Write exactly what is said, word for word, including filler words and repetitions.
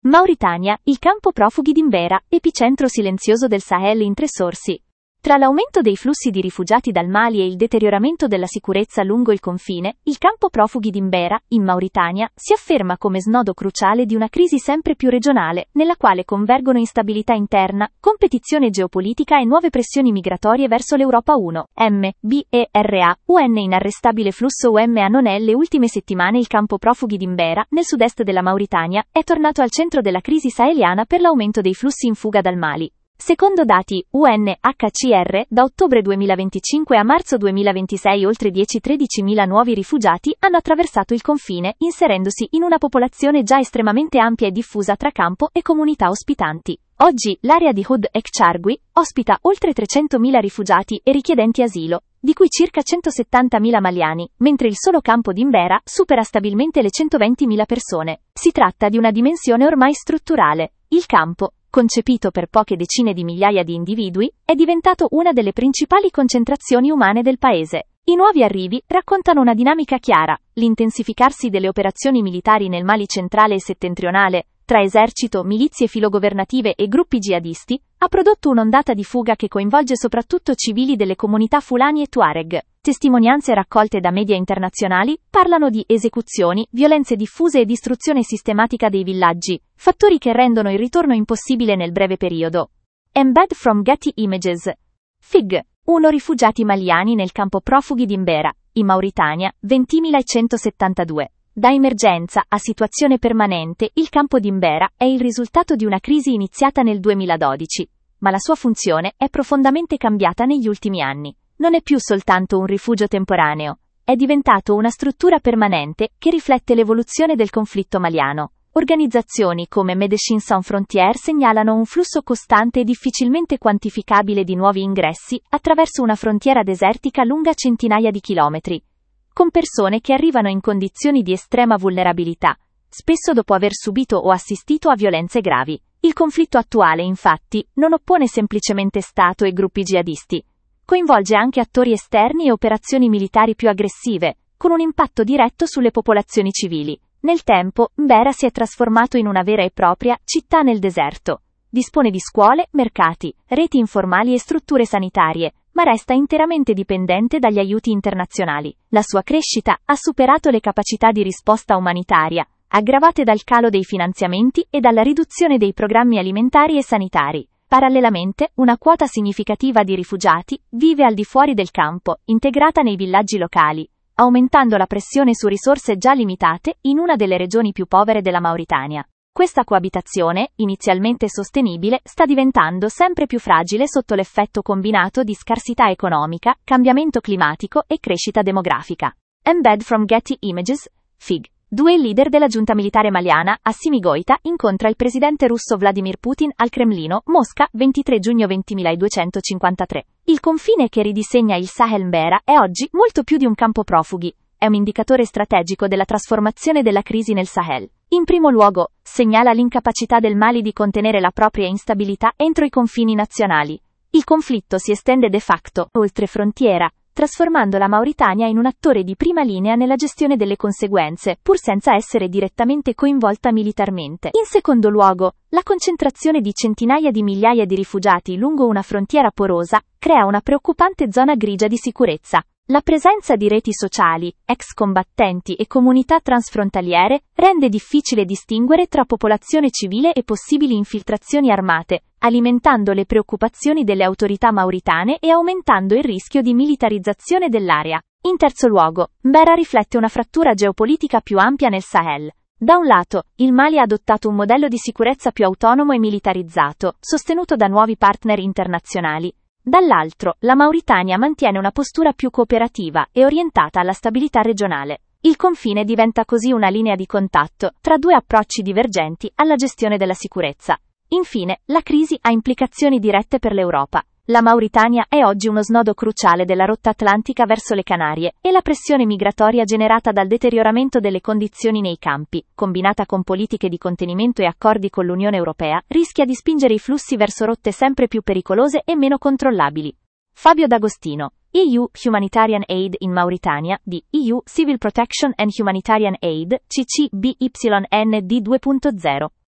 Mauritania, il campo profughi d'Imbera, epicentro silenzioso del Sahel in tre sorsi. Tra l'aumento dei flussi di rifugiati dal Mali e il deterioramento della sicurezza lungo il confine, il campo profughi d'Imbera, in Mauritania, si afferma come snodo cruciale di una crisi sempre più regionale, nella quale convergono instabilità interna, competizione geopolitica e nuove pressioni migratorie verso l'Europa. uno. M. B. E. R. A. U N Inarrestabile flusso U M A. Non nelle ultime settimane il campo profughi d'Imbera, nel sud-est della Mauritania, è tornato al centro della crisi saheliana per l'aumento dei flussi in fuga dal Mali. Secondo dati U N H C R, da ottobre duemilaventicinque a marzo duemilaventisei oltre dieci-tredicimila nuovi rifugiati hanno attraversato il confine, inserendosi in una popolazione già estremamente ampia e diffusa tra campo e comunità ospitanti. Oggi, l'area di Ould El Chargui ospita oltre trecentomila rifugiati e richiedenti asilo, di cui circa centosettantamila maliani, mentre il solo campo d'Imbera supera stabilmente le centoventimila persone. Si tratta di una dimensione ormai strutturale. Il campo, concepito per poche decine di migliaia di individui, è diventato una delle principali concentrazioni umane del paese. I nuovi arrivi raccontano una dinamica chiara: l'intensificarsi delle operazioni militari nel Mali centrale e settentrionale, tra esercito, milizie filogovernative e gruppi jihadisti, ha prodotto un'ondata di fuga che coinvolge soprattutto civili delle comunità Fulani e Tuareg. Testimonianze raccolte da media internazionali parlano di esecuzioni, violenze diffuse e distruzione sistematica dei villaggi, fattori che rendono il ritorno impossibile nel breve periodo. Embed from Getty Images. Fig. uno Rifugiati maliani nel campo profughi d'Imbera, in Mauritania, ventimilacentosettantadue. Da emergenza a situazione permanente, il campo d'Imbera è il risultato di una crisi iniziata nel duemiladodici, ma la sua funzione è profondamente cambiata negli ultimi anni. Non è più soltanto un rifugio temporaneo, è diventato una struttura permanente che riflette l'evoluzione del conflitto maliano. Organizzazioni come Médecins Sans Frontières segnalano un flusso costante e difficilmente quantificabile di nuovi ingressi attraverso una frontiera desertica lunga centinaia di chilometri, con persone che arrivano in condizioni di estrema vulnerabilità, spesso dopo aver subito o assistito a violenze gravi. Il conflitto attuale, infatti, non oppone semplicemente Stato e gruppi jihadisti. Coinvolge anche attori esterni e operazioni militari più aggressive, con un impatto diretto sulle popolazioni civili. Nel tempo, Mbera si è trasformato in una vera e propria città nel deserto. Dispone di scuole, mercati, reti informali e strutture sanitarie, ma resta interamente dipendente dagli aiuti internazionali. La sua crescita ha superato le capacità di risposta umanitaria, aggravate dal calo dei finanziamenti e dalla riduzione dei programmi alimentari e sanitari. Parallelamente, una quota significativa di rifugiati vive al di fuori del campo, integrata nei villaggi locali, aumentando la pressione su risorse già limitate in una delle regioni più povere della Mauritania. Questa coabitazione, inizialmente sostenibile, sta diventando sempre più fragile sotto l'effetto combinato di scarsità economica, cambiamento climatico e crescita demografica. Embed from Getty Images. Fig. due Il leader della giunta militare maliana, Assimi Goïta, incontra il presidente russo Vladimir Putin al Cremlino, Mosca, ventitré giugno ventimiladuecentocinquantatré. Il confine che ridisegna il Sahel Mbera è oggi molto più di un campo profughi. È un indicatore strategico della trasformazione della crisi nel Sahel. In primo luogo, segnala l'incapacità del Mali di contenere la propria instabilità entro i confini nazionali. Il conflitto si estende de facto oltre frontiera, trasformando la Mauritania in un attore di prima linea nella gestione delle conseguenze, pur senza essere direttamente coinvolta militarmente. In secondo luogo, la concentrazione di centinaia di migliaia di rifugiati lungo una frontiera porosa crea una preoccupante zona grigia di sicurezza. La presenza di reti sociali, ex combattenti e comunità transfrontaliere rende difficile distinguere tra popolazione civile e possibili infiltrazioni armate, alimentando le preoccupazioni delle autorità mauritane e aumentando il rischio di militarizzazione dell'area. In terzo luogo, Mbera riflette una frattura geopolitica più ampia nel Sahel. Da un lato, il Mali ha adottato un modello di sicurezza più autonomo e militarizzato, sostenuto da nuovi partner internazionali. Dall'altro, la Mauritania mantiene una postura più cooperativa e orientata alla stabilità regionale. Il confine diventa così una linea di contatto tra due approcci divergenti alla gestione della sicurezza. Infine, la crisi ha implicazioni dirette per l'Europa. La Mauritania è oggi uno snodo cruciale della rotta atlantica verso le Canarie, e la pressione migratoria generata dal deterioramento delle condizioni nei campi, combinata con politiche di contenimento e accordi con l'Unione Europea, rischia di spingere i flussi verso rotte sempre più pericolose e meno controllabili. Fabio D'Agostino, E U Humanitarian Aid in Mauritania, di E U Civil Protection and Humanitarian Aid, C C B Y N D due punto zero.